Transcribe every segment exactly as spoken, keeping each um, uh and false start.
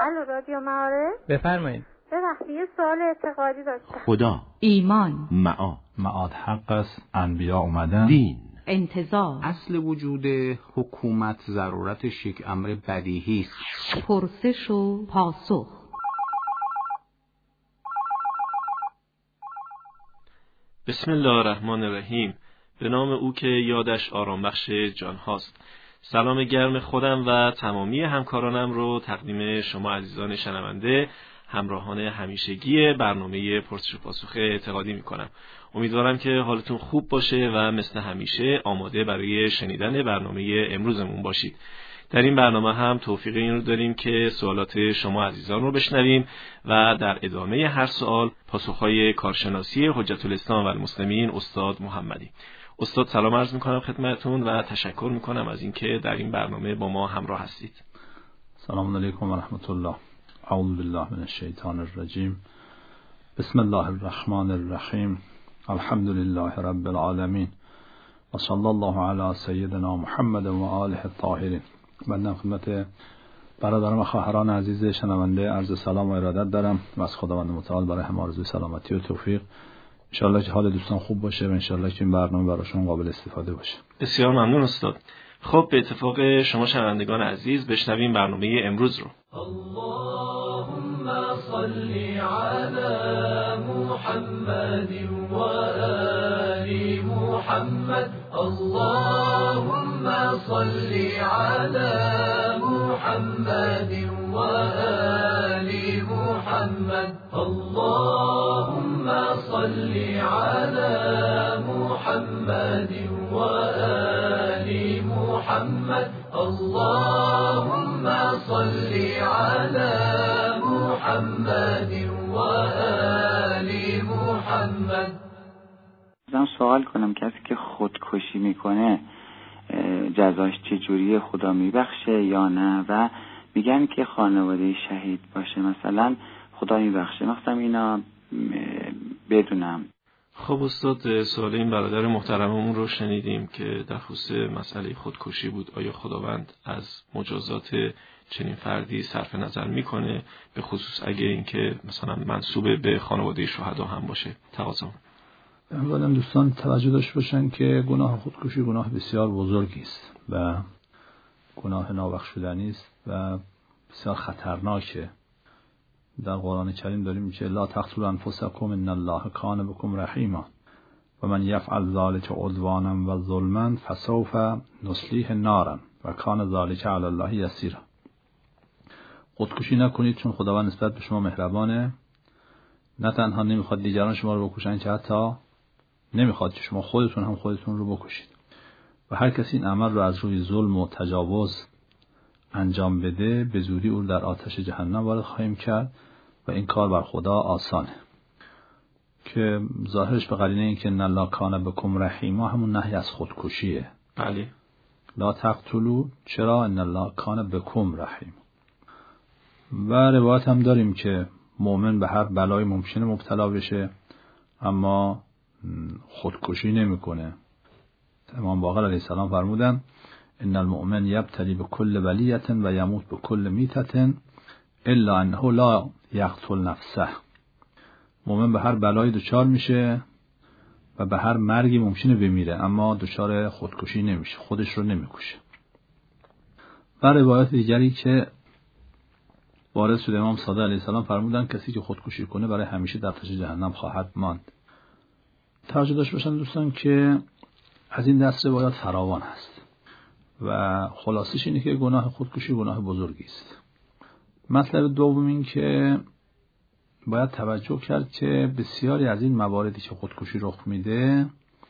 الو رادیو معارف. بفرمایید. ببخشید یه سوال اعتقادی داشتم. خدا، ایمان، معاد، معاد حق است، انبیا اومدن، دین، انتظار، اصل وجود حکومت ضرورتش یک امر بدیهی است. پرسش و پاسخ. بسم الله الرحمن الرحیم. به نام او که یادش آرام بخش جان هاست. سلام گرم خودم و تمامی همکارانم رو تقدیم شما عزیزان شنونده همراهان همیشگی برنامه پرسش و پاسخ اعتقادی می کنم. امیدوارم که حالتون خوب باشه و مثل همیشه آماده برای شنیدن برنامه امروزمون باشید. در این برنامه هم توفیق این رو داریم که سوالات شما عزیزان رو بشنویم و در ادامه هر سوال پاسخهای کارشناسی حجت الاسلام و المسلمین استاد محمدی. استاد سلام عرض میکنم خدمتتون و تشکر میکنم از اینکه در این برنامه با ما همراه هستید. سلام علیکم و رحمت الله. اعوذ بالله من الشیطان الرجیم. بسم الله الرحمن الرحیم. الحمد لله رب العالمین و صلی الله علی سیدنا محمد و آله الطاهرین. بنده خدمت برادران و خواهران عزیز شنونده عرض سلام و ارادت دارم و از خداوند متعال برای همه آرزوی سلامتی و توفیق. انشالله که حال دوستان خوب باشه و انشالله که این برنامه براشون قابل استفاده باشه. بسیار ممنون استاد. خب به اتفاق شما شنوندگان عزیز بشنویم برنامه امروز رو. اللهم صل علی محمد و آل محمد. اللهم صل علی محمد و آل محمد. اللهم صل علی محمد و آل محمد. اللهم صل علی محمد و آل محمد. من سوال کنم کسی که خودکشی میکنه جزاش چجوریه؟ خدا میبخشه یا نه؟ و میگن که خانواده شهید باشه مثلا خدا میبخشه. مثلا اینا بدونم. خب استاد سوال این برادر محترممون رو شنیدیم که در خصوص مسئله خودکشی بود. آیا خداوند از مجازات چنین فردی صرف نظر میکنه، به خصوص اگه اینکه مثلا منسوب به خانواده شهدا هم باشه؟ تقاضا. اولا دوستان توجه داشته باشن که گناه خودکشی گناه بسیار بزرگی است و گناه نابخشودنی است و بسیار خطرناکه. در قرآن کریم داریم که لا تقتلوا انفسکم ان الله کان بکم رحیما و من یفعل ذلک عدوانا و ظلما فسوف نصلیه نارا و کان ذلک علی الله یسیرا. خودکشی نکنید چون خداوند نسبت به شما مهربانه. نه تنها نمیخواد دیگران شما رو بکشن که حتی نمیخواد که شما خودتون هم خودتون رو بکشید. و هر کسی این عمل رو از روی ظلم و تجاوز انجام بده به زودی او در آتش جهنم وارد خواهیم کرد و این کار بر خدا آسانه. که ظاهرش به قرینه این که ان الله کان بکم رحیما همون نهی از خودکشیه. بله. لا تقتلوا، چرا؟ ان الله کان بکم رحیم. و روایت هم داریم که مؤمن به هر بلای ممکنه مبتلا بشه اما خودکشی نمیکنه. امام باقر علیه السلام فرمودن ان المؤمن یبتلی بكل بلیة و یموت بكل میتة الا انه لا یقتل نفسه. مؤمن به هر بلایی دچار میشه و به هر مرگی ممکنه بمیره اما دچار خودکشی نمیشه، خودش رو نمیکشه. و روایت دیگری که وارد شده امام صادق علیه السلام فرمودن کسی که خودکشی کنه برای همیشه در آتش جهنم خواهد ماند. توجه داشته باشن دوستان که از این دست روایات فراوان هست و خلاصش اینه که گناه خودکشی گناه بزرگی است. مطلب دوم این که باید توجه کرد که بسیاری از این مواردی که خودکشی رخ میده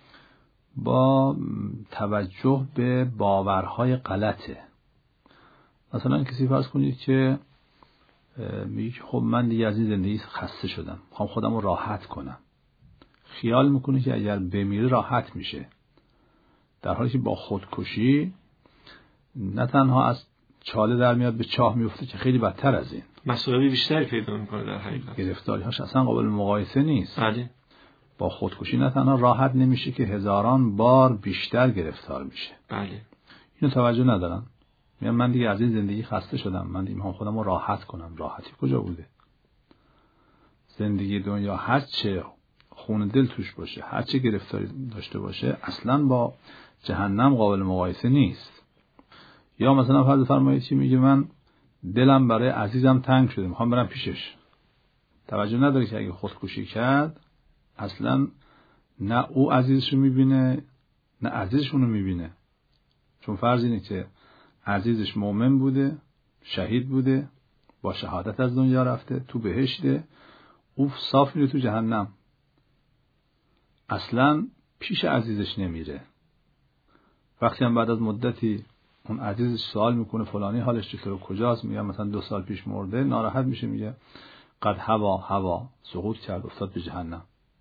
با توجه به باورهای غلطه. مثلا کسی فرض کنید که میگه که خب من دیگه از این زندگی خسته شدم، میخوام خودم رو راحت کنم. خیال میکنه که اگر بمیره راحت میشه، در حالی که با خودکشی نه تنها از چاله در میاد به چاه میفته که خیلی بدتر از این مسائل بیشتری پیدا میکنه. در حقیقت گرفتاری‌هاش اصلا قابل مقایسه نیست. بله. با خودکشی نه تنها راحت نمیشه که هزاران بار بیشتر گرفتار میشه. بله. اینو توجه ندارن. میگن من دیگه از این زندگی خسته شدم، من دیگه میخوام خودم رو راحت کنم. راحتی کجا بوده؟ زندگی دنیا هر چه خون دل توش باشه، هر چه گرفتاری داشته باشه، اصلا با جهنم قابل مقایسه نیست. یا مثلا فرض فرمایید چی میگه، من دلم برای عزیزم تنگ شده، میخوام برم پیشش. توجه نداره که اگه خودکشی کرد اصلا نه او عزیزش رو میبینه نه عزیزشون رو میبینه. چون فرض اینه که عزیزش مؤمن بوده، شهید بوده، با شهادت از دنیا رفته، تو بهشته، او صاف میره تو جهنم. اصلا پیش عزیزش نمیره. وقتی هم بعد از مدتی اون عزیزش سوال میکنه فلانی حالش چطوره، کجاست، میگه مثلا دو سال پیش مرده، ناراحت میشه، میگه قد هوا هوا، سقوط کرد، افتاد به جهنم.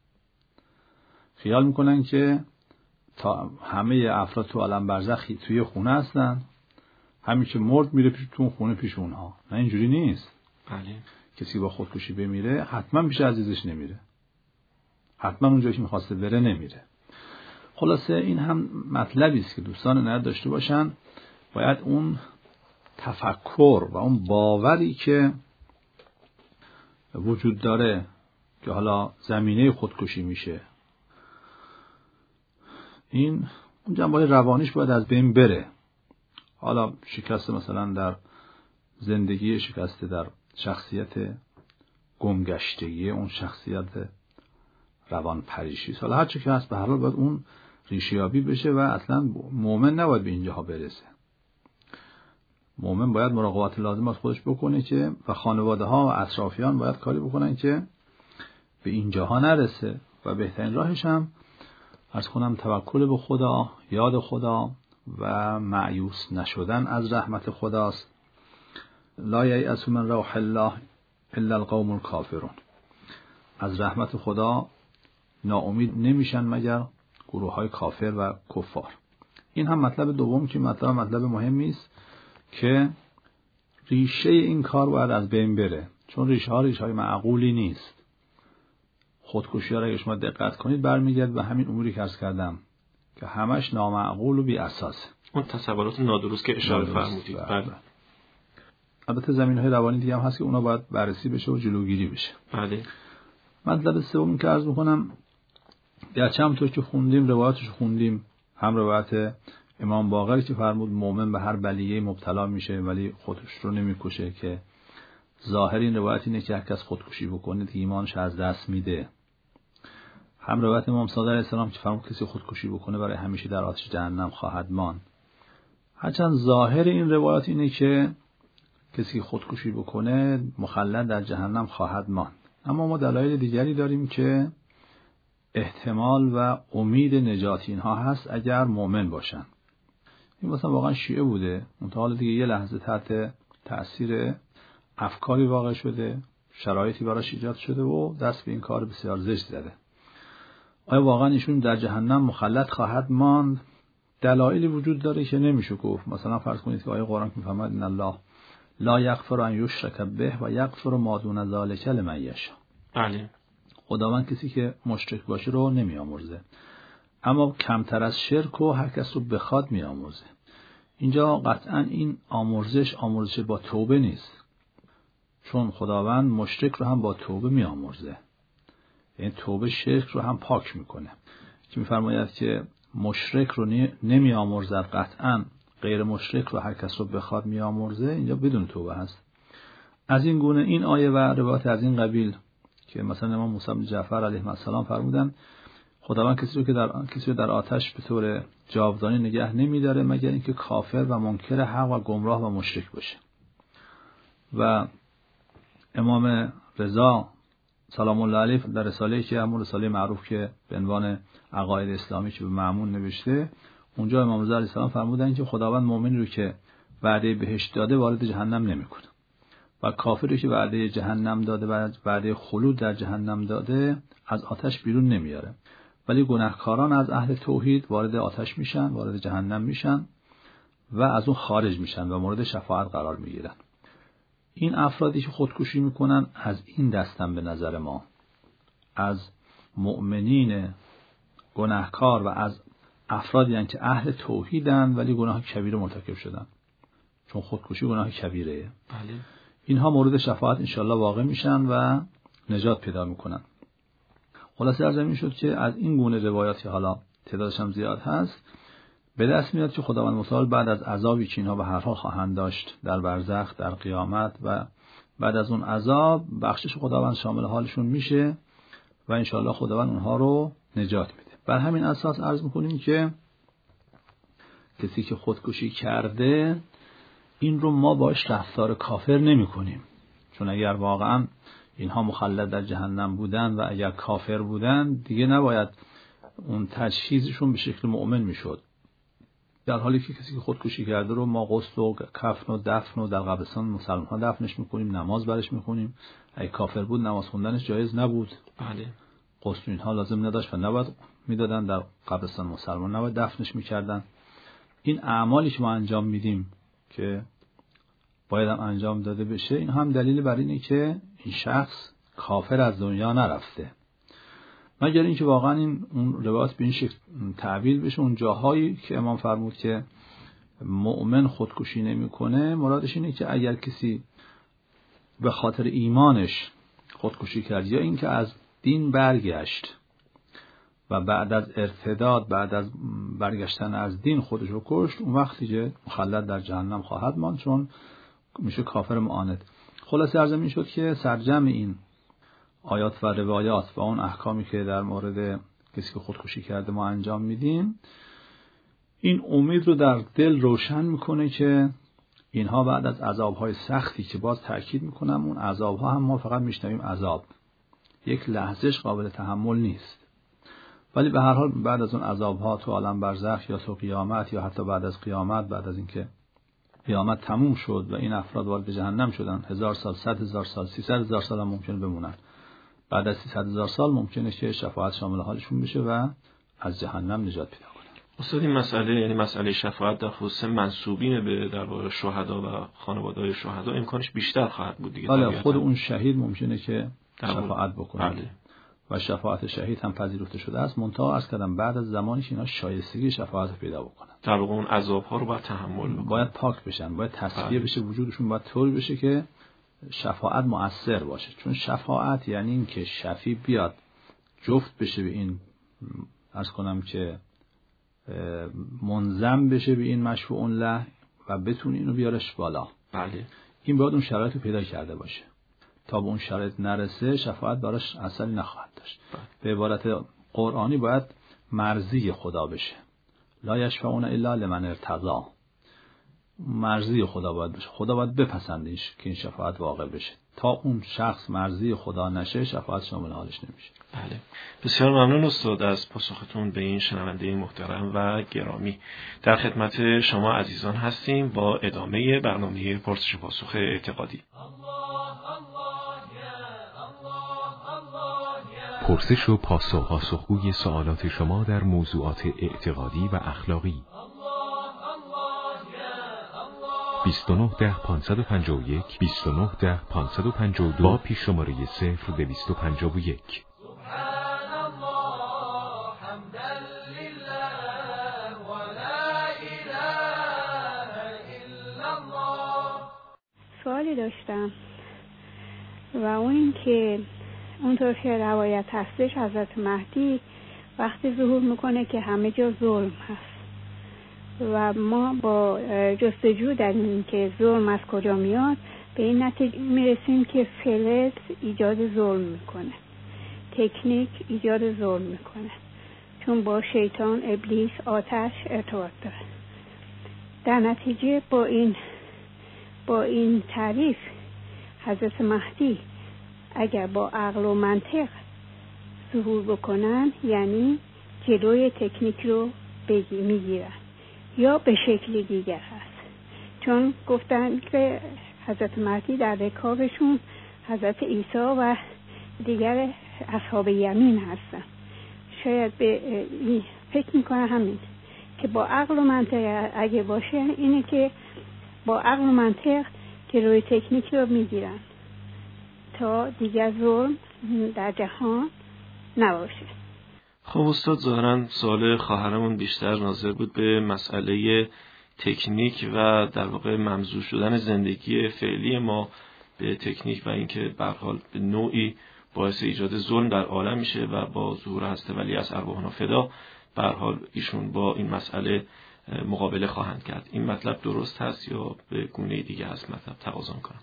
خیال میکنن که تا همه افراد تو عالم برزخی توی خونه هستن، همین که مرد میره پیش تو خونه پیش اونها. نه اینجوری نیست. بله. کسی با خودکشی بمیره حتما پیش عزیزش نمیره، حتما اونجایی که میخواسته بره نمیره. خلاصه این هم مطلبی است که دوستان عنایت داشته باشن. باید اون تفکر و اون باوری که وجود داره که حالا زمینه خودکشی میشه، این اون جنبه روانیش باید از بین بره. حالا شکست مثلا در زندگی، شکست در شخصیت گمگشتگی، اون شخصیت روان پریشی، حالا هر چی که هست، به هر حال باید اون ریشه‌یابی بشه و اصلا مؤمن نباید به اینجاها برسه. مؤمن باید مراقبت لازم از خودش بکنه که و خانواده ها و اطرافیان باید کاری بکنن که به اینجاها نرسه. و بهترین راهش هم عرض کنم توکل به خدا، یاد خدا و مایوس نشدن از رحمت خداست. لا ییأس من روح الله الا القوم الکافرون. از رحمت خدا ناامید نمیشن مگر گروه های کافر و کفار. این هم مطلب دوم که مطلب مطلب مهمی است که ریشه این کار باید از بین بره، چون ریشه ها ریشه های معقولی نیست. خودکشی ها را اگه شما دقت کنید برمیگرد به همین اموری که عرض کردم که همش نامعقول و بی اساس. اون تصورات نادرست که اشاره فرمودید. بله. البته زمینهای روانی دیگه هم هست که اونا باید بررسی بشه و جلوگیری بشه. بله. مطلب سوم که عرض می‌کنم، گرچه همونطور که خوندیم روایاتش خوندیم، هم روایت امام باقری که فرمود مؤمن به هر بلیه مبتلا میشه ولی خودش رو نمیکشه، که ظاهر این روایت اینه که هر کس خودکشی بکنه که ایمانش از دست میده. هم روایت امام صادق علیه السلام که فرمود کسی خودکشی بکنه برای همیشه در آتش جهنم خواهد ماند. هرچند ظاهر این روایت اینه که کسی خودکشی بکنه مخلد در جهنم خواهد ماند، اما ما دلایل دیگری داریم که احتمال و امید نجات اینها هست اگر مؤمن باشن. این مثلا واقعا شیعه بوده، منتها دیگه یه لحظه تحت تأثیر افکاری واقع شده، شرایطی براش ایجاد شده و دست به این کار بسیار زشت زده. آیا واقعا ایشون در جهنم مخلد خواهد ماند؟ دلایلی وجود داره که نمیشه گفت. مثلا فرض کنید که آیه قرآن میفرماید ان الله لا یغفر ان یشرک به و یغفر ما دون ذلک لمن یشاء. بله. خداوند کسی که مشرک باشه رو نمیآمرزه، اما کمتر از شرک و هر کس رو بخواد میآمرزه. اینجا قطعا این آمرزش آمرزش با توبه نیست، چون خداوند مشرک رو هم با توبه میآمرزه، یعنی توبه شرک رو هم پاک میکنه. که میفرماید که مشرک رو نمیآمرزد، قطعا غیر مشرک رو هر کس رو بخواد میآمرزه. اینجا بدون توبه هست. از این گونه این آیه و روایت از این قبیل که مثلا امام موسی بن جعفر علیه السلام فرمودن خداوند کسی رو که در کسی رو در آتش به طور جاودانی نگه نمی‌داره مگر اینکه کافر و منکر حق و گمراه و مشرک باشه. و امام رضا سلام الله علیه در رساله‌ای که همون رساله معروف که به عنوان عقاید اسلامی که به مأمون نوشته، اونجا امام رضا علیه السلام فرمودن که خداوند مؤمن رو که وعده بهشت داده وارد جهنم نمی‌کنه و کافری که وعده جهنم داده و وعده خلود در جهنم داده از آتش بیرون نمیاره، ولی گناهکاران از اهل توحید وارد آتش میشن، وارد جهنم میشن و از اون خارج میشن و مورد شفاعت قرار میگیرن. این افرادی که خودکشی میکنن از این دستن به نظر ما، از مؤمنین گناهکار و از افرادی هستند که اهل توحیدن ولی گناه کبیره مرتکب شدن. چون خودکشی گناه کبیره. بله. اینها مورد شفاعت انشالله واقع میشن و نجات پیدا میکنن. خلاصه عرض این شد که از این گونه روایاتی حالا تعدادش هم زیاد هست به دست میاد که خداوند متعال بعد از عذابی که اینها به هر حال خواهند داشت در برزخ، در قیامت و بعد از اون عذاب، بخشش خداوند شامل حالشون میشه و انشالله خداوند اونها رو نجات میده. بر همین اساس عرض میکنیم که کسی که خودکشی کرده این رو ما باش رفتار کافر نمی کنیم، چون اگر واقعا اینها مخلد در جهنم بودن و اگر کافر بودن دیگه نباید اون تجهیزشون به شکل مؤمن میشد. در حالی که کسی که خودکشی کرده رو ما غسل و کفن و دفن و در قبرستان مسلمان ها دفنش میکنیم، نماز برش میکنیم. اگه کافر بود نماز خوندنش جایز نبود. بله. غسل اینها لازم نداشت و نباید میدادن، در قبرستان مسلمان نباید دفنش میکردن. این اعمالی که ما انجام میدیم که باید هم انجام داده بشه، این هم دلیل بر اینه که این شخص کافر از دنیا نرفته، مگر اینکه واقعا این اون روایت به این شکل تعبیل بشه. اون جاهایی که امام فرمود که مؤمن خودکشی نمیکنه، مرادش اینه که اگر کسی به خاطر ایمانش خودکشی کرد یا اینکه از دین برگشت و بعد از ارتداد، بعد از برگشتن از دین خودش رو کشت، اون وقتی که مخلد در جهنم خواهد ماند، چون میشه کافر معاند. خلاصه عرض این شد که سرجم این آیات و روایات و اون احکامی که در مورد کسی که خودکشی کرده ما انجام میدیم، این امید رو در دل روشن میکنه که اینها بعد از عذابهای سختی که باز تأکید میکنم اون عذابها هم ما فقط میشنویم عذاب، یک لحظهش قابل تحمل نیست، ولی به هر حال بعد از اون عذابها تو عالم برزخ یا تو قیامت یا حتی بعد از قیامت، بعد از اینکه قیامت تموم شد و این افراد وارد جهنم شدن، هزار سال، صد هزار سال، سیصد هزار سال هم ممکنه بمونن. بعد از سیصد هزار سال ممکنه که شفاعت شامل حالشون بشه و از جهنم نجات پیدا کنن. استاد این مسئله، یعنی مسئله شفاعت در خصوص منسوبین به در واقع شهدا و خانواده‌های شهدا امکانش بیشتر خواهد بود دیگه. بله، خود اون شهید ممکنه که شفاعت بکنه. بله. و شفاعت شهید هم پذیرفته شده است، منتها عرض کردم بعد از زمانی که اینا شایستگی شفاعت پیدا بکنن. در واقع اون عذاب‌ها رو باید تحمل بکنن. باید پاک بشن، باید تصفیه بشه وجودشون، باید طوری بشه که شفاعت مؤثر باشه. چون شفاعت یعنی این که شفیع بیاد جفت بشه به این، عرض کنم که منضم بشه به این مشفوع له و بتونه اینو بیارش بالا. بله. این باید اون شرایط رو پیدا کرده باشه. تا به اون شرایط نرسه شفاعت براش اثری نخواهد داشت. بله. به عبارت قرآنی باید مرضی خدا بشه. لا یشفعون الا لمن ارتضی. مرضی خدا باید بشه. خدا باید بپسندش که این شفاعت واقع بشه. تا اون شخص مرضی خدا نشه شفاعت شامل حالش نمیشه. بله. بسیار ممنون استاد از پاسختون به این شنونده محترم و گرامی. در خدمت شما عزیزان هستیم با ادامه برنامه پرسش و پاسخ اعتقادی. پرسش و پاسخ، پاسخگوی سوالات شما در موضوعات اعتقادی و اخلاقی. بیست و نه ده پانصد و پنجاه و یک بیست و نه ده پانصد و پنجاه و دو با پیش شماره صفر دویست و پنجاه و یک. سوالی داشتم و اون این که اونطور که روایت هستش حضرت مهدی وقتی ظهور میکنه که همه جا ظلم هست و ما با جستجو در این که ظلم از کجا میاد به این نتیجه میرسیم که فلز ایجاد ظلم میکنه، تکنیک ایجاد ظلم میکنه، چون با شیطان، ابلیس، آتش ارتباط داره. در نتیجه با این با این تعریف حضرت مهدی اگر با عقل و منطق ظهور بکنن یعنی جلوی تکنیک رو میگیرن یا به شکل دیگر هست، چون گفتن که حضرت مهدی در رکابشون حضرت عیسی و دیگر اصحاب یمین هستن. شاید به فکر میکنه همین که با عقل و منطق اگه باشه اینه که با عقل و منطق جلوی تکنیک رو میگیرن تا دیگر ظلم در جهان نباشه. خب استاد، ظاهراً سوال خواهرمون بیشتر ناظر بود به مسئله تکنیک و در واقع ممزوج شدن زندگی فعلی ما به تکنیک و اینکه به هر حال به نوعی باعث ایجاد ظلم در عالم میشه و با ظهور حضرت ولی از ارواحنا فدا به هر حال ایشون با این مسئله مقابله خواهند کرد. این مطلب درست هست یا به گونه دیگه هست مطلب تقاضا کنم؟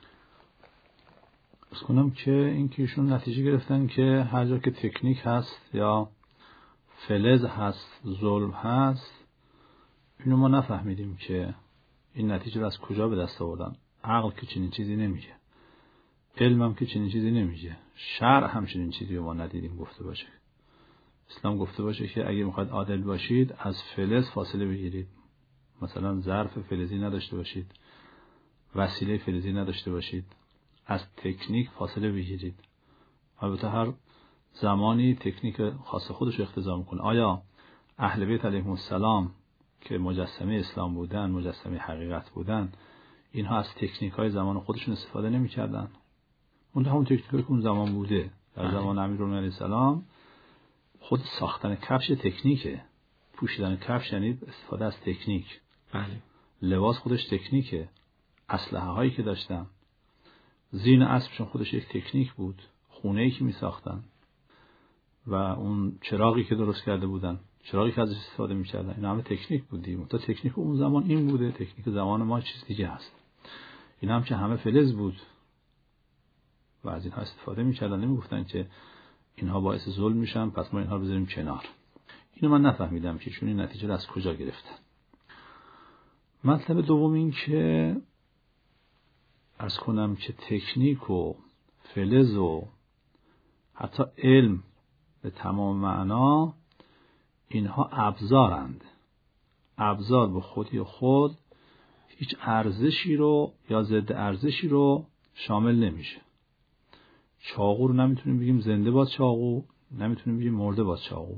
از کنم که این که ایشون نتیجه گرفتن که هر جا که تکنیک هست یا فلز هست، ظلم هست، اینو ما نفهمیدیم که این نتیجه رو از کجا به دست آوردن. عقل که چنین چیزی نمیگه، علم هم که چنین چیزی نمیگه، شرع هم چنین چیزی رو ما ندیدیم گفته باشه. اسلام گفته باشه که اگه میخواید عادل باشید از فلز فاصله بگیرید، مثلا ظرف فلزی نداشته باشید، وسیله فلزی نداشته باشید، از تکنیک فاصله بگیرید. البته هر زمانی تکنیک خاص خودش رو اقتضا میکنه. آیا اهل بیت علیهم السلام که مجسمه اسلام بودن، مجسمه حقیقت بودن، اینها از تکنیک های زمان خودشون استفاده نمی‌کردن؟ اون همون تکنیکی که اون زمان بوده. در زمان امیرالمومنین علیه السلام خود ساختن کفش تکنیکه، پوشیدن کفش یعنی استفاده از تکنیک. بله. لباس خودش تکنیکه، اسلحه هایی که داشتن، زین اسبشون خودش یک تکنیک بود، خونه‌ای که می ساختن و اون چراغی که درست کرده بودن، چراغی که ازش استفاده می‌کردن، این همه تکنیک بود دیگه. تا تکنیک اون زمان این بوده، تکنیک زمان ما چیز دیگه هست. این هم که همه فلز بود و از اینها استفاده می‌کردن، نمی‌گفتن که اینها باعث ظلم میشن پس ما اینها رو بذاریم کنار. اینو من نفهمیدم که ایشون این نتیجه رو از کجا گرفتن. مطلب دوم این که عرض کنم که تکنیک و فلز و حتی علم به تمام معنا اینها ابزارند. ابزار به خودی خود هیچ ارزشی رو یا ضد ارزشی رو شامل نمیشه. چاقو رو نمیتونیم بگیم زنده باد چاقو، نمیتونیم بگیم مرده باد چاقو.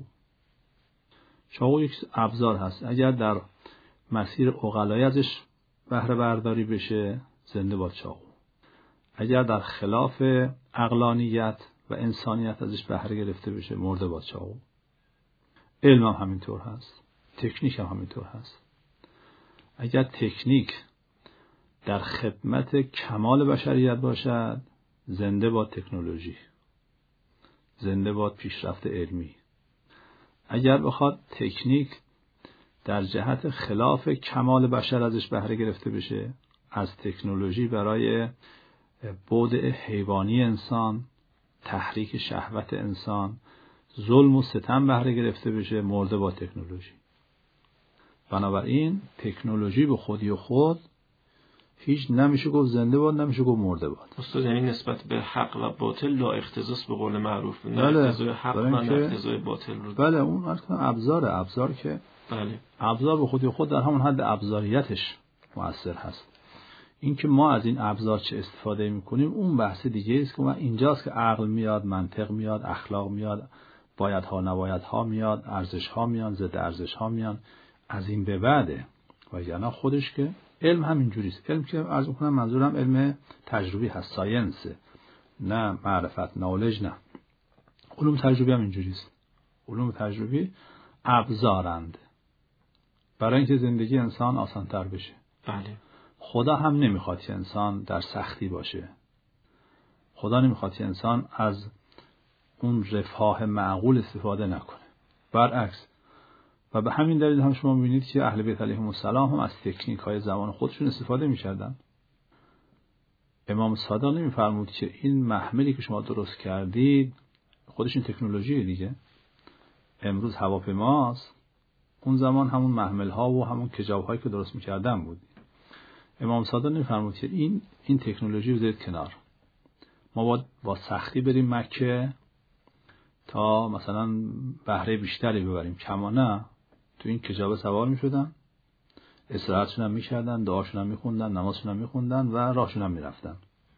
چاقو یک ابزار هست. اگر در مسیر عقلایی ازش بهره برداری بشه زنده باد چاقو. اگر در خلاف عقلانیت و انسانیت ازش بهره گرفته بشه مرده باد چاقو. علم هم همینطور هست، تکنیک هم همینطور هست. اگر تکنیک در خدمت کمال بشریت باشد زنده باد تکنولوژی، زنده باد پیشرفت علمی. اگر بخواد تکنیک در جهت خلاف کمال بشر ازش بهره گرفته بشه، از تکنولوژی برای بعد حیوانی انسان، تحریک شهوت انسان، ظلم و ستم بهره گرفته بشه، مرده با تکنولوژی. بنابراین تکنولوژی به خودی و خود هیچ نمیشه گفت زنده باد، نمیشه گفت مرده باد. استاد یعنی نسبت به حق و باطل لا اختصاص به قول معروف، نه بله. اقتضای حق و نه اقتضای باطل رو. بله اون اصلا ابزاره، ابزار که بله. ابزار به خودی و خود در همون حد ابزاریتش مؤثر هست. این که ما از این ابزار چه استفاده میکنیم اون بحث دیگه است که من اینجاست که عقل میاد، منطق میاد، اخلاق میاد، بایدها نبایدها میاد، ارزشها میان، ضد ارزشها میان. از این به بعده. و یعنی خودش که علم هم اینجوریست. علم که عرض میکنم منظورم علم تجربی هست، ساینس، نه معرفت، نالج نه. علوم تجربی هم اینجوریست. علوم تجربی ابزارند برای اینکه زندگی انسان آسان‌تر بشه. بله. خدا هم نمیخواد که انسان در سختی باشه. خدا نمیخواد که انسان از اون رفاه معقول استفاده نکنه. برعکس. و به همین دلیل هم شما می‌بینید که اهل بیت علیهم السلام هم از تکنیک‌های زمان خودشون استفاده می‌کردن. امام صادق نمی‌فرمود که این محملی که شما درست کردید خودش این تکنولوژی دیگه. امروز هواپیماست. اون زمان همون محمل‌ها و همون کجاوهایی که درست می‌کردن بود. امام صادق نمی‌فرمود که این این تکنولوژی رو بذارید کنار. ما باید با سختی بریم مکه تا مثلا بهره بیشتری ببریم. کما نه، تو این کجاوه سوار می‌شدن، استراحتشون هم می‌کردن، دعاشون هم می‌خوندن، نمازشون هم می‌خوندن و راهشون هم می‌رفتن.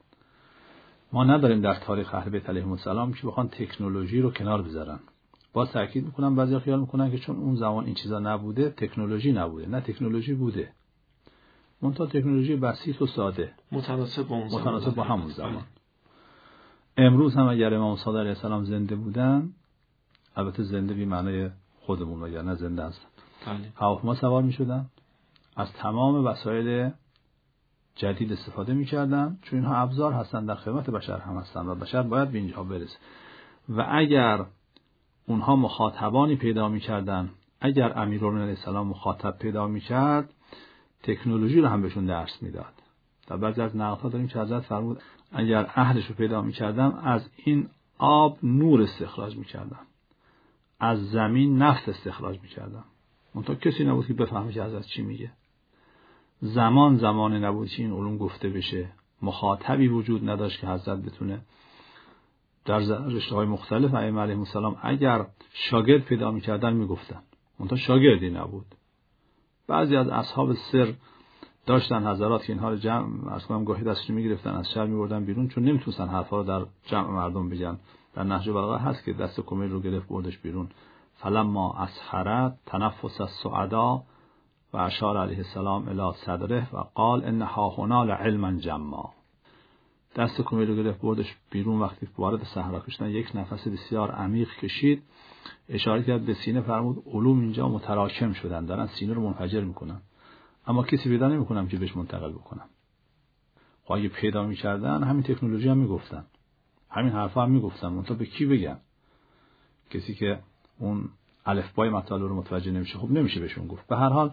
ما نداریم در تاریخ اهل بیت علیهم السلام که بخوان تکنولوژی رو کنار بذارن. باز تاکید می‌کنم بعضی خیال می‌کنن که چون اون زمان این چیزا نبوده تکنولوژی نبوده. نه، تکنولوژی بوده. منتها تکنولوژی بسیط و ساده، متناسب با اون زمان، متناسب با همون زمان. امروز هم اگر امام صادق علیه السلام زنده بودن، البته زنده بی معنی خودمون و یا نه زنده هستن، بله. هواپیما سوار می شدن، از تمام وسایل جدید استفاده می‌کردن، چون اینها ابزار هستن، در خدمت بشر هم هستن و بشر باید به اینجا برسه. و اگر اونها مخاطبانی پیدا می‌کردن، اگر امیرالمومنین علیه السلام مخاطب پیدا می‌کرد، تکنولوژی رو هم بهشون درس میداد. در بعضی از نقل‌ها داریم که حضرت فرمود اگر اهلش رو پیدا می‌کردم از این آب نور استخراج می‌کردم، از زمین نفت استخراج می‌کردم. منتها کسی نبود که بفهمه که حضرت چی میگه. زمان زمان نبود که این علوم گفته بشه. مخاطبی وجود نداشت که حضرت بتونه در رشته‌های مختلف ائمه علیهم السلام اگر شاگرد پیدا می‌کردن میگفتن. منتها شاگردی نبود. بعضی از اصحاب سر داشتن حضرات که اینها رو جمع از کنم گاهی دستشون میگرفتن از شهر میبردن بیرون، چون نمیتونستن حرفا رو در جمع مردم بگن. در نهج البلاغه هست که دست کمیل رو گرفت بردش بیرون. فلما اسحرت تنفس السعدا و اشار علیه السلام الی صدره و قال ان ها هنا لعلما جما. دست کمیل رو گرفت بردش بیرون. وقتی وارد صحرا کشتن یک نفس بسیار عمیق کشید، اشاره کرد به سینه، فرمود علوم اینجا متراکم شدن، دارن سینه رو منفجر میکنن، اما کسی پیدا نمیکنم که بهش منتقل بکنم. خب اگه پیدا میکردن همین تکنولوژی هم میگفتن، همین حرفا هم میگفتن، منتها به کی بگن؟ کسی که اون الفبای مطالب رو متوجه نمیشه، خب نمیشه بهشون گفت. به هر حال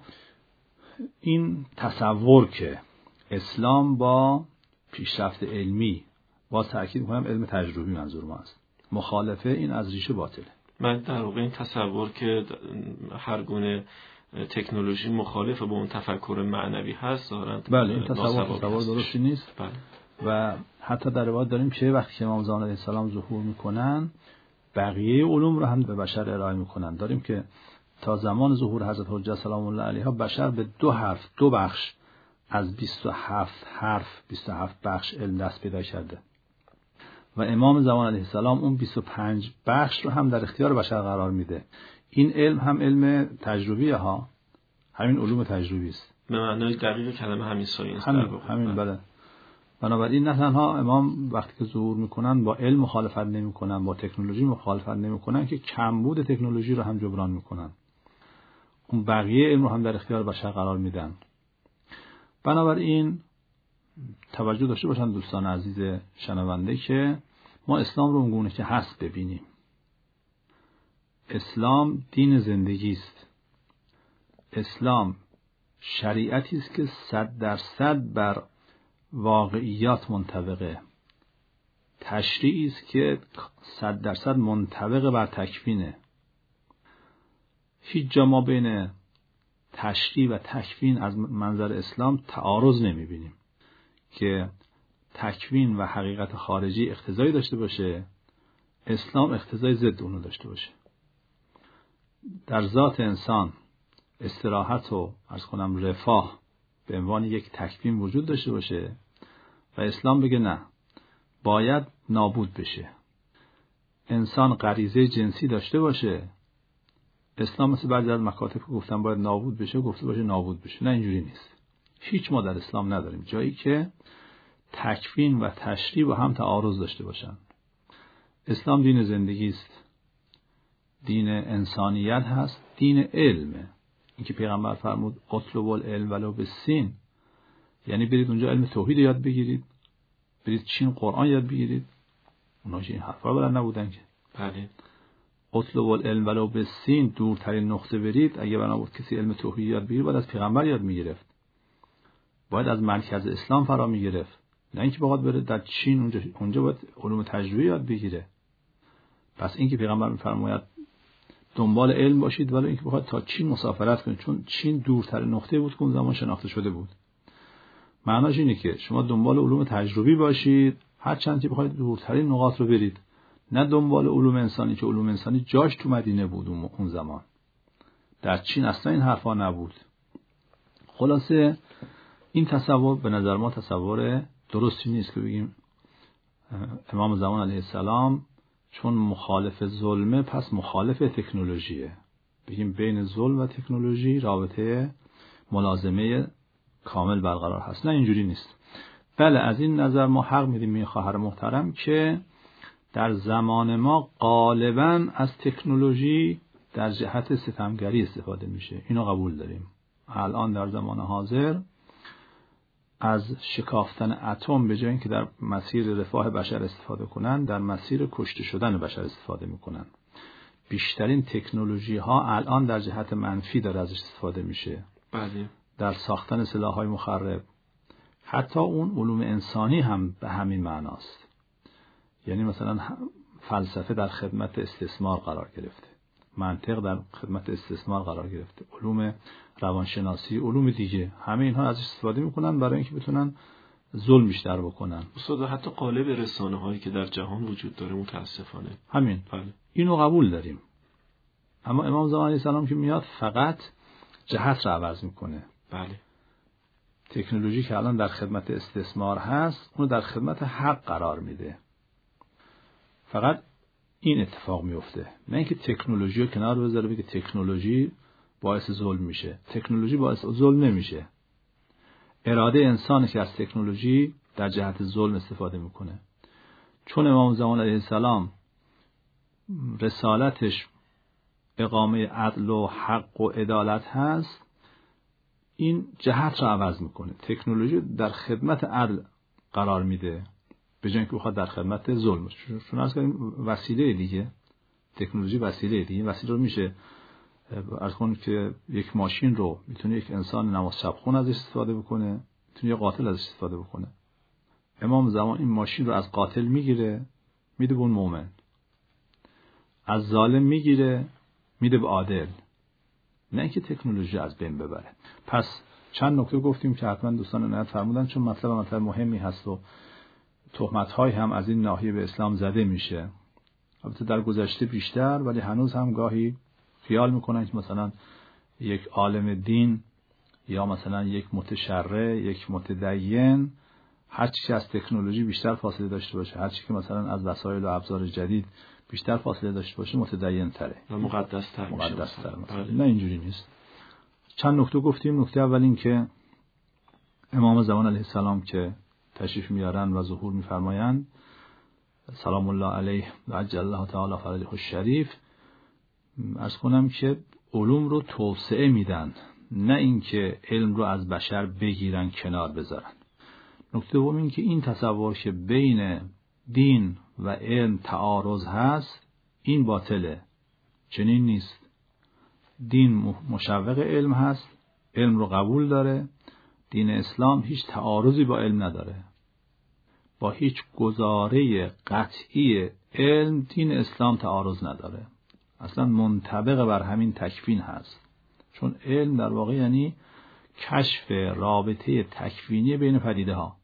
این تصور که اسلام با پیشرفت علمی، با تاکید میکنم علم تجربی منظور ما است، مخالفه، این از ریشه باطله. من در واقع این تصور که هر گونه تکنولوژی مخالف با اون تفکر معنوی هست ظاهراً بله این تصور تصور درستی نیست. بله. و حتی در روایت داریم که وقتی که امام زمان علیه السلام ظهور میکنن بقیه علوم رو هم به بشر ارائه میکنن. داریم که تا زمان ظهور حضرت حجت سلام الله علیها بشر به دو حرف دو بخش از بیست و هفت حرف بیست و هفت بخش علم دست پیدا کرده و امام زمان علیه السلام اون بیست و پنج بخش رو هم در اختیار بشر قرار میده. این علم هم علم تجربیه ها، همین علوم تجربی است. به معنای دقیق کلمه همین ساینس همین, همین بله. بنابراین نه تنها امام وقتی که ظهور میکنن با علم مخالفت نمیکنن، با تکنولوژی مخالفت نمیکنن، که کمبود تکنولوژی رو هم جبران میکنن، اون بقیه علم رو هم در اختیار بشر قرار میدن. بنابراین توجه داشته باشن دوستان عزیز شنونده که ما اسلام رو اونگونه که هست ببینیم. اسلام دین زندگی است. اسلام شریعتی است که صد درصد بر واقعیات منطبقه. تشریعی است که صد درصد منطبق بر تکوینه. هیچ جا ما بین تشریع و تکوین از منظر اسلام تعارض نمیبینیم که تکوین و حقیقت خارجی اقتضایی داشته باشه، اسلام اقتضای ضد اونو داشته باشه. در ذات انسان استراحت و عرض کنم رفاه به عنوان یک تکوین وجود داشته باشه و اسلام بگه نه، باید نابود بشه. انسان غریزه جنسی داشته باشه، اسلام مثل بعضی از مکاتب که گفتن باید نابود بشه گفته باشه نابود بشه. نه، اینجوری نیست. هیچ ما در اسلام نداریم جایی که تکوین و تشریع با هم تعارض داشته باشن. اسلام دین زندگی است، دین انسانیت هست، دین علمه. اینکه پیغمبر فرمود اطلبوا العلم ولو بالسین، یعنی برید اونجا علم توحید یاد بگیرید، برید چین قرآن یاد بگیرید. اونها این حرفا بلد نبودن که. بله. اطلبوا العلم ولو بالسین، دورترین نقطه برید. اگه بنا بود کسی علم توحید یاد بگیره باید از پیغمبر یاد میگرفت، باید از مرکز اسلام فرا میگرفت، نه اینکه بخواد بره در چین اونجا اونجا باید علوم تجربی یاد بگیره. پس اینکه پیغمبر میفرماید دنبال علم باشید ولی اینکه بخواد تا چین مسافرت کنید، چون چین دورترین نقطه بود که اون زمان شناخته شده بود. معناش اینه که شما دنبال علوم تجربی باشید، هر چند که بخواید دورترین نقاط رو برید، نه دنبال علوم انسانی که علوم انسانی جاش تو مدینه بود اون زمان. در چین اصلا این حرفا نبود. خلاصه این تصور به نظر ما تصور درستی نیست که بگیم امام زمان علیه السلام چون مخالف ظلمه پس مخالف تکنولوژیه، بگیم بین ظلم و تکنولوژی رابطه ملازمه کامل برقرار هست. نه، اینجوری نیست. بله، از این نظر ما حق میدیم می خواهر محترم که در زمان ما غالباً از تکنولوژی در جهت ستمگری استفاده میشه. اینو قبول داریم. الان در زمان حاضر از شکافتن اتم به جای اینکه در مسیر رفاه بشر استفاده کنن، در مسیر کشته شدن بشر استفاده میکنن. بیشترین تکنولوژی ها الان در جهت منفی داره ازش استفاده میشه. بله. در ساختن سلاح‌های مخرب. حتی اون علوم انسانی هم به همین معناست. یعنی مثلا فلسفه در خدمت استثمار قرار گرفته، منطق در خدمت استثمار قرار گرفته، علوم روانشناسی، علوم دیگه، همه اینها ازش استفاده میکنن برای اینکه بتونن ظلم بیشتر بکنن. استاد حتی قالب رسانه هایی که در جهان وجود داره متاسفانه همین. بله. اینو قبول داریم. اما امام زمان علیه السلام که میاد فقط جهت رو عوض میکنه. بله. تکنولوژی که الان در خدمت استثمار هست، اونو در خدمت حق قرار میده. فقط این اتفاق میفته. نه اینکه تکنولوژی رو کنار بذاره بگه تکنولوژی باعث ظلم میشه. تکنولوژی باعث ظلم نمیشه. اراده انسانی که از تکنولوژی در جهت ظلم استفاده میکنه. چون امام زمان علیه السلام رسالتش اقامه عدل و حق و عدالت هست، این جهت رو عوض میکنه. تکنولوژی در خدمت عدل قرار میده به جای اینکه بخواد در خدمت ظلم. چون از کنیم وسیله دیگه، تکنولوژی وسیله دیگه. وسیله رو میشه عرض کنم که یک ماشین رو میتونه یک انسان نماز شب خون ازش استفاده بکنه، میتونه یک قاتل ازش استفاده بکنه. امام زمان این ماشین رو از قاتل میگیره میده به اون مومن، از ظالم میگیره میده به عادل. نه اینکه تکنولوژی از بین ببره. پس چند نکته گفتیم که حتما دوستان عنایت فرمودن، چون مطلب مطلب مهمی هست و تهمت‌های هم از این ناحیه به اسلام زده میشه. البته در گذشته بیشتر، ولی هنوز هم گاهی خیال میکنن که مثلا یک عالم دین یا مثلا یک متشرع، یک متدین، هر چی که از تکنولوژی بیشتر فاصله داشته باشه، هر چی که مثلا از وسایل و ابزار جدید بیشتر فاصله داشته باشه، متدین تره و مقدس تر میشه. مقدس تر مثلا. نه اینجوری نیست. چند نکته گفتیم. نکته اول این که امام زمان علیه السلام که تشریف میارن و ظهور میفرمایند، سلام الله علیه و عجل الله تعالی فرجه الشریف، عرض کنم که علوم رو توسعه میدن، نه اینکه علم رو از بشر بگیرن کنار بذارن. نکته دوم این که این تصور که بین دین و علم تعارض هست، این باطله. چنین نیست. دین مشوق علم هست، علم رو قبول داره. دین اسلام هیچ تعارضی با علم نداره. با هیچ گزاره قطعی علم دین اسلام تعارض نداره. اصلا منطبق بر همین تکوین هست. چون علم در واقع یعنی کشف رابطه تکوینی بین پدیده ها.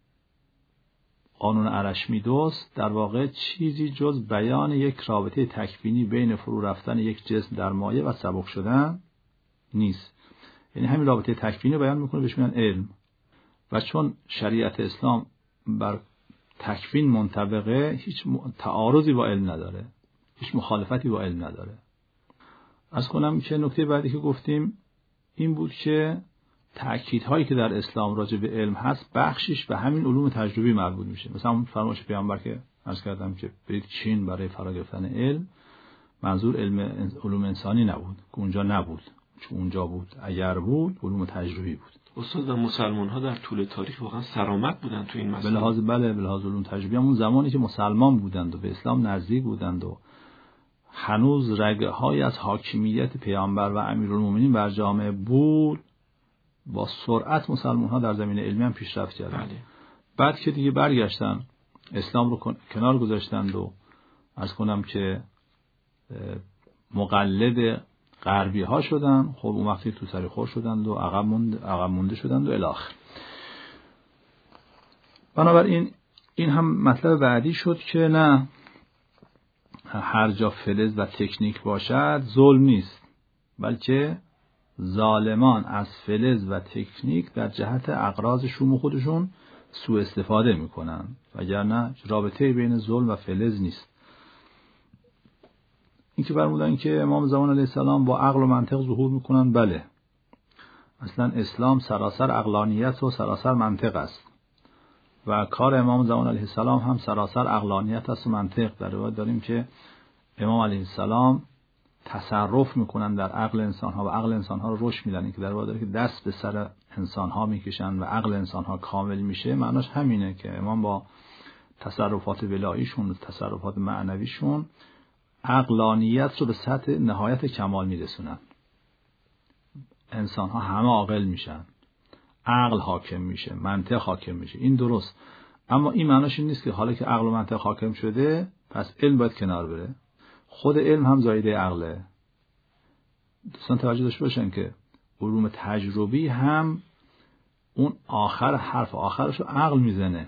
قانون ارشمیدس در واقع چیزی جز بیان یک رابطه تکوینی بین فرو رفتن یک جسم در مایع و سبک شدن نیست. یعنی همین رابطه تکوینی بیان میکنه، بهش میگن علم. و چون شریعت اسلام بر تکوین منطبقه، هیچ تعارضی با علم نداره، هیچ مخالفتی با علم نداره. از کنم که نکته بعدی که گفتیم این بود که تأکیدهایی که در اسلام راجع به علم هست بخشش به همین علوم تجربی مربوط میشه. مثلا اون فرمایش پیامبر که عرض کردم که برید چین برای فرا گرفتن علم، منظور علم علوم انسانی نبود که اونجا نبود، چون اونجا بود. اگر بود علوم تجربی بود. استاد، مسلمان ها در طول تاریخ واقعا سرآمد بودن تو این مسئله. به لحاظ بله به لحاظ علوم تجربی، همون زمانی که مسلمان بودند و به اسلام نزدیک بودند و هنوز رگه های از حاکمیت پیامبر و امیرالمومنین بر جامعه بود، با سرعت مسلمان ها در زمینه علمی هم پیشرفت کردند. بله. بعد که دیگه برگشتن اسلام رو کنار گذاشتند و عرض کنم که مقلد غربی ها شدن، خب اون وقتی تو سری خور شدند و عقب مونده عقب مونده شدند و الاخر. بنابراین این هم مطلب بعدی شد که نه، هر جا فلز و تکنیک باشد ظلم نیست، بلکه ظالمان از فلز و تکنیک در جهت اغراض شوم خودشون سوء استفاده میکنن، وگرنه رابطه بین ظلم و فلز نیست. این که فرمودن که امام زمان علیه السلام با عقل و منطق ظهور میکنن، بله، اصلا اسلام سراسر عقلانیت و سراسر منطق است و کار امام زمان علیه السلام هم سراسر عقلانیت است و منطق. در روایت داریم که امام علیه السلام تصرف میکنن در عقل انسان ها و عقل انسان ها رو رشد میدن، این که در واقع که دست به سر انسان ها میکشن و عقل انسان ها کامل میشه، معناش همینه که امام با تصرفات ولاییشون و تصرفات معنویشون عقلانیت رو به سطح نهایت کمال میرسونن. انسان ها همه عاقل میشن، عقل حاکم میشه، منطق حاکم میشه. این درست، اما این معناش این نیست که حالا که عقل و منطق حاکم شده پس علم باید کنار بره. خود علم هم زایده عقله. دوستان توجه داشته باشن که علوم تجربی هم اون آخر حرف آخرش رو عقل میزنه،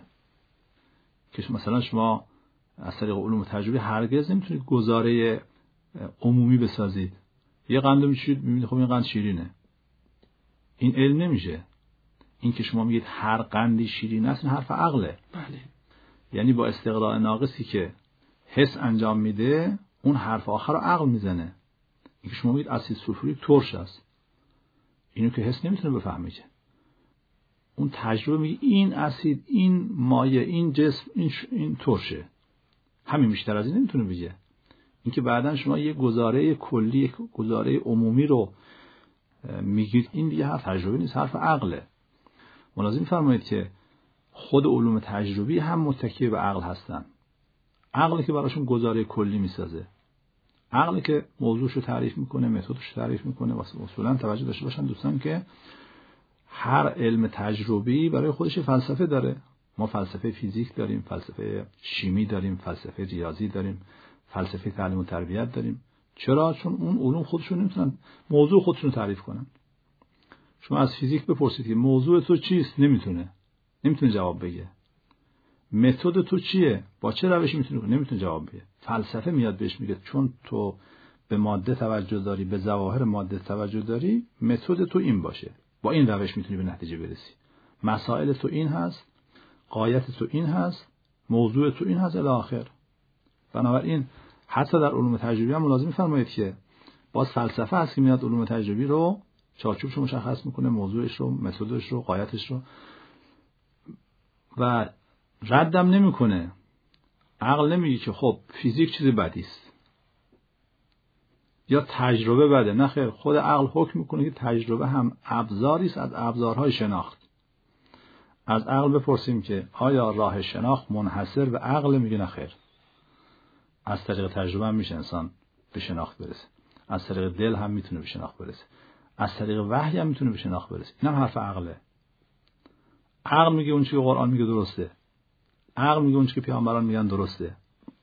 که مثلا شما از طریق علوم تجربی هرگز نمیتونید گزاره عمومی بسازید. یه قند میچید میبینید خب این قند شیرینه، این علم نمیشه. این که شما میگید هر قندی شیرین است، این حرف عقله. بله. یعنی با استقراء ناقصی که حس انجام میده، اون حرف آخر رو عقل میزنه. این که شما میگید اسید سولفوریک ترش است، اینو که حس نمیتونه بفهمه که. اون تجربه میگه این اسید، این مایع، این جسم، این ش... این ترشه. همین بیشتر از این نمیتونه بگه. این که بعدن شما یه گزاره کلی، یک گزاره عمومی رو میگید، این دیگه حرف تجربه نیست، حرف عقله. ملاحظه می‌فرمایید که خود علوم تجربی هم متکی به عقل هستن. عقلی که براشون گزاره کلی میسازه، عقلی که موضوعش رو تعریف میکنه، متدش رو تعریف میکنه. واسه اصولا توجه داشته باشن دوستان که هر علم تجربی برای خودش فلسفه داره. ما فلسفه فیزیک داریم، فلسفه شیمی داریم، فلسفه ریاضی داریم، فلسفه تعلیم و تربیت داریم. چرا؟ چون اون علوم خودشون نمیتونن موضوع خودشون رو تعریف کنن. شما از فیزیک بپرسید که موضوع تو چیست، نمیتونه نمیتونه جواب بگه. متد تو چیه، با چه روشی میتونه، نمیتونه جواب بگه. فلسفه میاد بهش میگه چون تو به ماده توجه داری، به ظواهر ماده توجه داری، متد تو این باشه، با این روش میتونی به نتیجه برسی. مسائل تو این هست، غایت تو این هست، موضوع تو این هست الی آخر. بنابراین حتی در علوم تجربی هم ملازم میفرمایید که باز فلسفه هست که میاد علوم تجربی رو چارچوبش رو مشخص میکنه، موضوعش رو، متدش رو، غایتش رو، و ردم نمیکنه. عقل نمیگه که خب فیزیک چیز بدی است یا تجربه بده. نه خیر، خود عقل حکم میکنه که تجربه هم ابزاری است از ابزارهای شناخت. از عقل بپرسیم که آیا راه شناخت منحصر به عقل؟ میگه نه خیر، از طریق تجربه هم میشه انسان به شناخت برسه، از طریق دل هم میتونه به شناخت برسه، از طریق وحی هم میتونه به شناخت برسه. اینم حرف عقله. عقل میگه اون چیزی که قرآن میگه درسته، عقل میگه اون چیزی که پیامبران میگن درسته.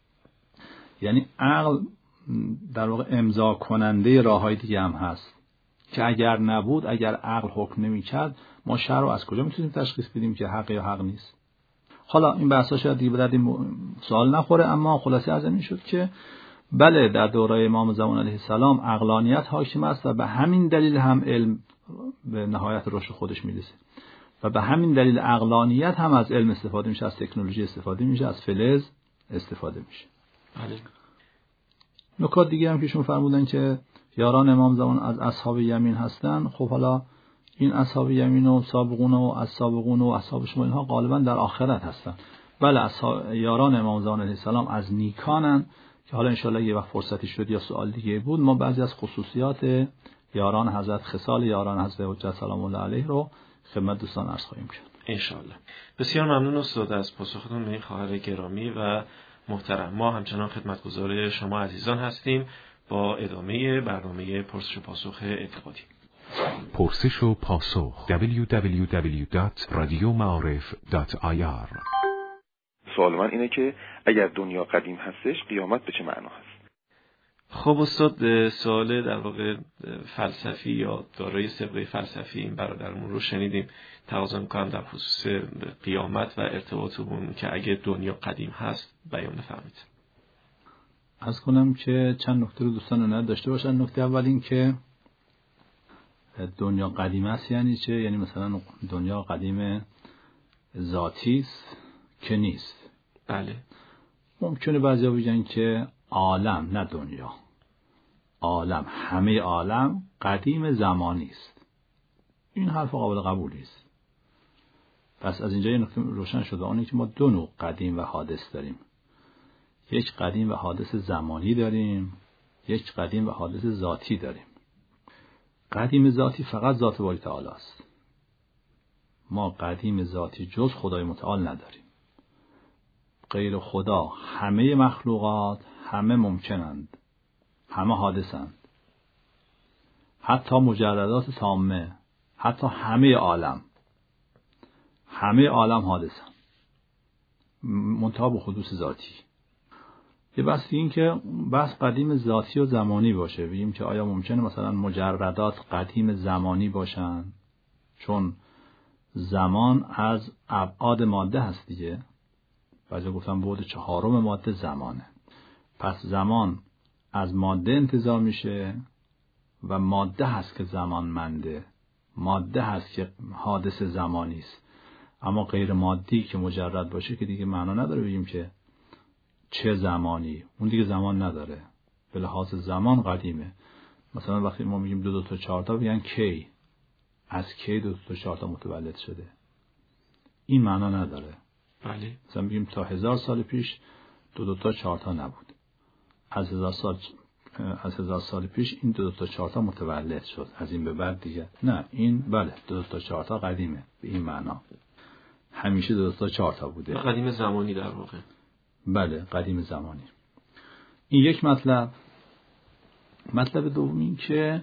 یعنی عقل در واقع امضا کننده راههای دیگه هم هست که اگر نبود، اگر عقل حکم نمیکرد، ما شر رو از کجا میتونیم تشخیص بدیم که حق یا حق نیست؟ حالا این بحثا شاید دیگه به درد این سوال نخوره، اما خلاصه از این شد که بله، در دوره امام زمان علیه السلام عقلانیت حاکم است و به همین دلیل هم علم به نهایت رشد خودش میرسه و به همین دلیل عقلانیت هم از علم استفاده میشه، از تکنولوژی استفاده میشه، از فلز استفاده میشه. بله. نکات دیگه هم که شما فرمودن که یاران امام زمان از اصحاب یمین هستن. خب حالا این اصحاب یمین و سابقون و السابقون و اصحاب شما اینها غالبا در آخرت هستن. بله، اصحاب یاران امام زمان علیه السلام از نیکانن که حالا انشالله یه وقت فرصتی شد یا سوال دیگه بود ما بعضی از خصوصیات یاران حضرت، خصال یاران حضرت حجت سلام الله علیه رو خدمت دوستان عرض خواهیم کرد انشالله. بسیار ممنون استاد از پاسختون به این خواهر گرامی و محترم. ما همچنان خدمتگزار شما عزیزان هستیم با ادامه برنامه پرسش و پاسخ اعتقادی. پرسش و پاسخ دبلیو دبلیو دبلیو دات رادیو معارف دات آی آر. سوال من اینه که اگر دنیا قدیم هستش، قیامت به چه معنا هست؟ خب استاد، سوال در واقع فلسفی یا دارای سابقه فلسفی این برادرمون رو شنیدیم. تقاضا می‌کنم در خصوص قیامت و ارتباط اون که اگه دنیا قدیم هست بیان بفرمایید. عرض کنم که چند نکته رو دوستان رو داشته باشن. نکته اول این که دنیا قدیم است یعنی چه؟ یعنی مثلا دنیا قدیم ذاتی است که نیست. بله. ممکنه بعضیا بگن که عالم، نه دنیا، عالم، همه عالم قدیم زمانی است. این حرف قابل قبولی است. پس از اینجا یه نکته روشن شده، اونه که ما دو نوع قدیم و حادث داریم. یک قدیم و حادث زمانی داریم، یک قدیم و حادث ذاتی داریم. قدیم ذاتی فقط ذات باری تعالی است. ما قدیم ذاتی جز خدای متعال نداریم. غیر خدا همه مخلوقات همه ممکنند، همه حادثند، حتی مجردات تامه، حتی همه عالم، همه عالم حادثند، منتها به حدوث ذاتی. یه بحث این که بحث قدیم ذاتی و زمانی باشه، بگیم که آیا ممکنه مثلا مجردات قدیم زمانی باشن؟ چون زمان از ابعاد ماده هست دیگه. بعضی گفتن بعد چهارم ماده زمانه. پس زمان از ماده انتزاع میشه و ماده هست که زمانمنده، ماده هست که حادث زمانی است. اما غیر مادی که مجرد باشه که دیگه معنا نداره بگیم که چه زمانی، اون دیگه زمان نداره، به لحاظ زمان قدیمه. مثلا وقتی ما میگیم دو دو تا چهار تا، بگن کی، از کی دو دو تا چهار تا متولد شده، این معنا نداره. بله. مثلا میگیم تا هزار سال پیش دو دو تا چهار تا نبود، از هزار سال از هزار سال پیش این دو دو تا چهار تا متولد شد، از این به بعد دیگه نه. این بله دو دو تا چهار تا قدیمه، به این معنا همیشه دو دو تا چهار تا بوده، قدیم زمانی در واقع. بله قدیم زمانی. این یک مطلب. مطلب دوم این که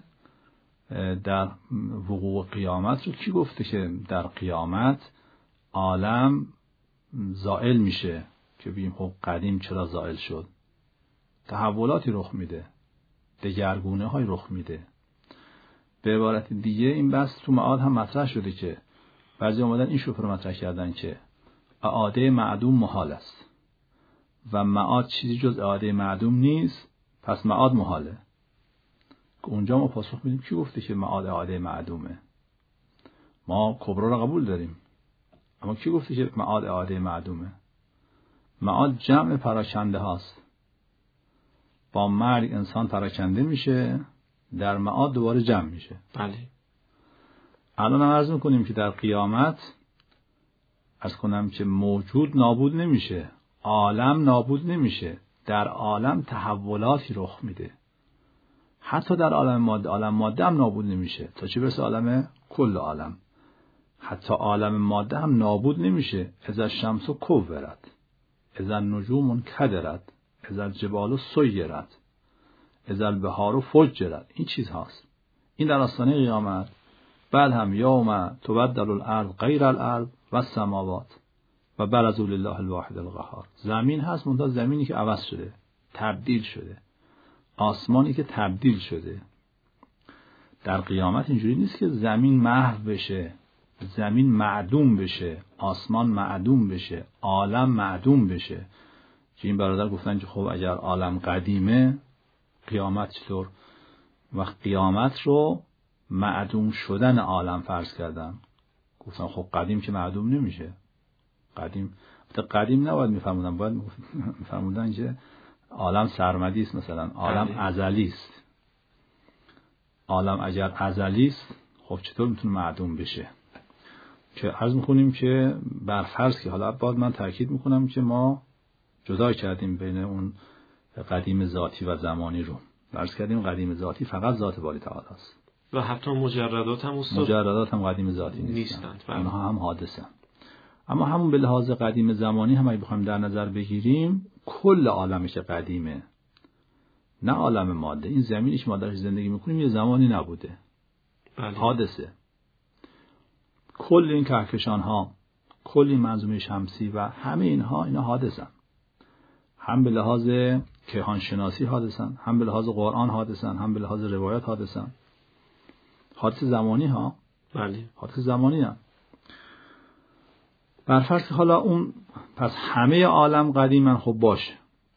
در وقوع قیامت رو کی گفته که در قیامت عالم زائل میشه؟ که بگیم خب قدیم چرا زائل شد؟ تحولاتی رخ میده، دگرگونه های رخ میده. به عبارت دیگه این بحث تو معاد هم مطرح شده که بعضی اومدن این شبهه رو مطرح کردن که اعاده معدوم محال است و معاد چیزی جز اعاده معدوم نیست، پس معاد محاله. که اونجا ما پاسخ میدیم کی گفته که معاد اعاده معدومه؟ ما کبرا رو قبول داریم، اما کی گفته که معاد اعاده معدومه؟ معاد جمع پراکنده هاست. با مرگ انسان پراکنده میشه، در معاد دوباره جمع میشه. بله. الان هم عرض میکنیم که در قیامت عرض کنم که موجود نابود نمیشه، عالم نابود نمیشه، در عالم تحولاتی رخ میده. حتی در عالم ماده، عالم ماده هم نابود نمیشه، تا چه برسه عالم کل عالم. حتی عالم ماده هم نابود نمیشه. اذا الشمس کورت، اذا النجوم انکدرت، اذا الجبال سیرت، اذا البحار فجرت. این چیز هاست. این در آستانه قیامت. بعد هم یوم تبدل الارض غیر الارض و السماوات و برزوا لله الواحد القهار. زمین هست، منتها زمینی که عوض شده، تبدیل شده. آسمانی که تبدیل شده. در قیامت اینجوری نیست که زمین محو بشه، زمین معدوم بشه، آسمان معدوم بشه، عالم معدوم بشه. که این برادر گفتن که خب اگر عالم قدیمه قیامت چطور؟ وقت قیامت رو معدوم شدن عالم فرض کردن. گفتن خب قدیم که معدوم نمیشه. قدیم قدیم نباید میفرمودن، باید میفرمودن که عالم سرمدی است. مثلا عالم ازلی است. عالم اگر ازلی است خب چطور میتونه معدوم بشه؟ که عرض میکنیم که بر فرض که حالا بعد من تاکید میکنم که ما جدا کردیم بین اون قدیم ذاتی و زمانی رو. فرض کردیم قدیم ذاتی فقط ذات باری تعالی است و حتی مجردات هم استاد مجردات هم قدیم ذاتی نیستند، نیستند. اونها هم حادثه. اما همون به لحاظ قدیم زمانی هم اگه بخوایم در نظر بگیریم، کل عالمش که قدیمه، نه عالم ماده. این زمینی که ما درش زندگی میکنیم یه زمانی نبوده. بله. حادثه. کل این کهکشان ها، کل این منظومه شمسی و همه اینها اینا حادثن. هم به لحاظ کیهان شناسی حادثن، هم به لحاظ قرآن حادثن، هم به لحاظ روایات حادثن. حادث زمانی ها. بله. حادث زمانی هم. برفرض حالا اون پس همه عالم قدیمن، خب باشه.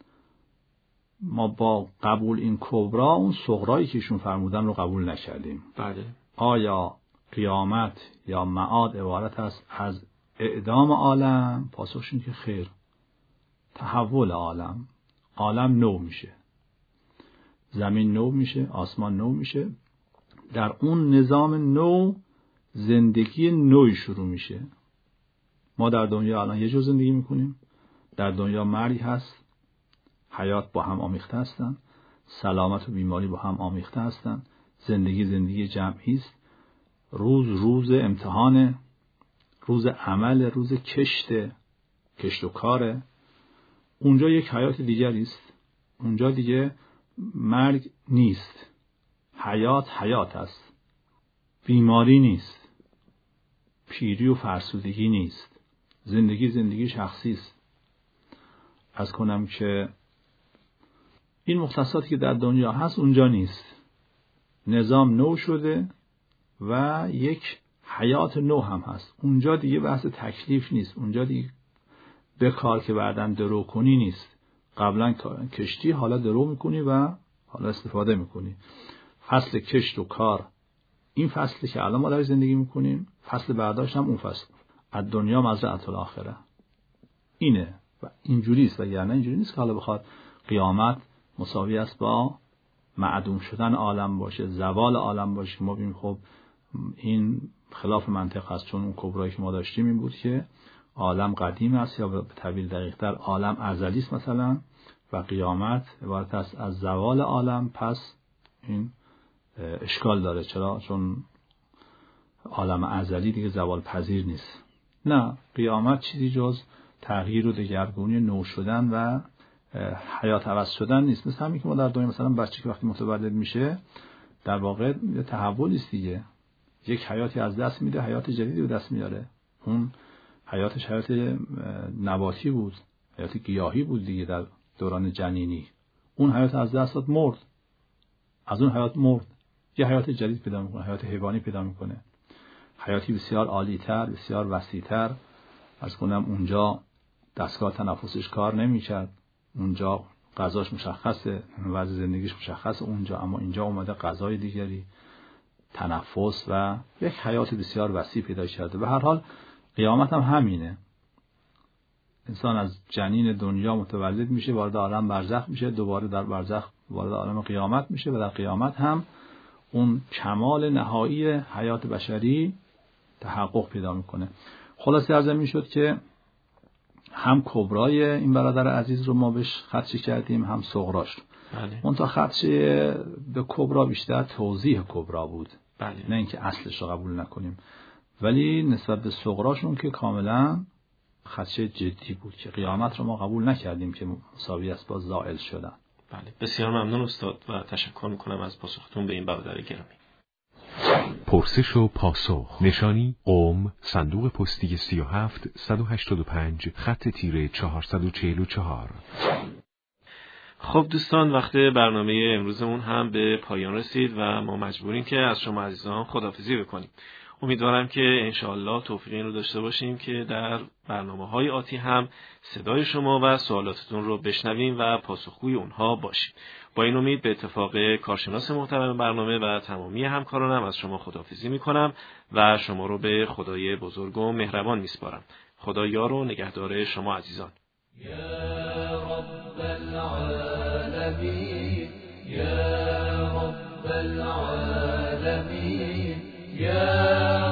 ما با قبول این کبرا اون صغرایی که ایشون فرمودن رو قبول نکردیم. بله. آیا قیامت یا معاد عبارت است از اعدام عالم؟ پاسخشون که خیر. تحول عالم. عالم نو میشه. زمین نو میشه، آسمان نو میشه. در اون نظام نو زندگی نوی شروع میشه. ما در دنیا الان یه جور زندگی میکنیم. در دنیا مرگ هست، حیات با هم آمیخته هستن. سلامت و بیماری با هم آمیخته هستند. زندگی زندگی جمعی است. روز روز امتحان، روز عمل، روز کشت کشت و کاره. اونجا یک حیات دیگری است. اونجا دیگه مرگ نیست. حیات حیات است. بیماری نیست. پیری و فرسودگی نیست. زندگی زندگی شخصی است. عرض کنم که این مختصاتی که در دنیا هست اونجا نیست. نظام نو شده و یک حیات نو هم هست. اونجا دیگه بحث تکلیف نیست. اونجا دیگه به کار که بعداً درو کنی نیست. قبلا کشتی، حالا درو میکنی و حالا استفاده میکنی. فصل کشت و کار این فصلی که الان ما در زندگی میکنیم، فصل برداشت هم اون فصل. از دنیا مزرعة الاخره اینه و اینجوری است. و یعنی اینجوری نیست که حالا بخواد قیامت مساوی است با معدوم شدن عالم باشه، زوال عالم باشه. ما ببینیم خب این خلاف منطق است، چون اون کبرایی که ما داشتیم این بود که عالم قدیم است، یا به تعبیر دقیق‌تر عالم ازلی است مثلا، و قیامت عبارت است از زوال عالم. پس این اشکال داره. چرا؟ چون عالم ازلی دیگه زوال پذیر نیست. نه، قیامت چیزی جز تغییر و دگرگونی، نو شدن و حیات عوض شدن نیست. مثل همین که ما در دنیا مثلا بچه که وقتی متولد میشه در واقع یه تحولی است دیگه. یک حیاتی از دست میده، حیات جدیدی به دست میاره. اون حیاتش حیات نباتی بود، حیات گیاهی بود دیگه در دوران جنینی. اون حیات از دست داد، مرد. از اون حیات مرد، یه حیات جدید پیدا میکنه، حیات حیوانی پیدا میکنه، حیاتی بسیار عالی‌تر، بسیار وسیع‌تر. عرض کنم اونجا دستگاه تنفسش کار نمی‌کرد، اونجا غذاش مشخصه، وضع زندگیش مشخصه اونجا، اما اینجا اومده غذای دیگری، تنفس و یک حیات بسیار وسیع پیدا کرده. به هر حال قیامت هم همینه. انسان از جنین دنیا متولد میشه، وارد عالم برزخ میشه، دوباره در برزخ وارد عالم قیامت میشه و در قیامت هم اون کمال نهایی حیات بشری تحقق پیدا میکنه. خلاصه عرض میشد که هم کبرای این برادر عزیز رو ما بهش خدشه کردیم، هم صغراش رو. بله. اون تا خدشه به کبرا بیشتر توضیح کبرا بود. بله. نه اینکه اصلش رو قبول نکنیم، ولی نسبت به صغراشون که کاملا خدشه جدی بود که قیامت رو ما قبول نکردیم که مساوی است با زائل شدن. بله، بسیار ممنون استاد و تشکر میکنم از پاسختون به این برادر گرامی. پرسش و پاسخ. نشانی قم، صندوق پستی سی و هفت صد و هشتاد و پنج، خط تیره چهارصد و چهل و چهار. خب دوستان، وقت برنامه امروزمون هم به پایان رسید و ما مجبوریم که از شما عزیزان خداحافظی بکنیم. امیدوارم که انشاءالله توفیق این رو داشته باشیم که در برنامه‌های آتی هم صدای شما و سوالاتتون رو بشنویم و پاسخگوی اونها باشیم. با این امید به اتفاق کارشناس محترم برنامه و تمامی همکارانم از شما خداحافظی می‌کنم و شما رو به خدای بزرگ و مهربان می‌سپارم. خدا یار و نگهدار شما عزیزان. یا رب العالمین، یا رب العالمین، یا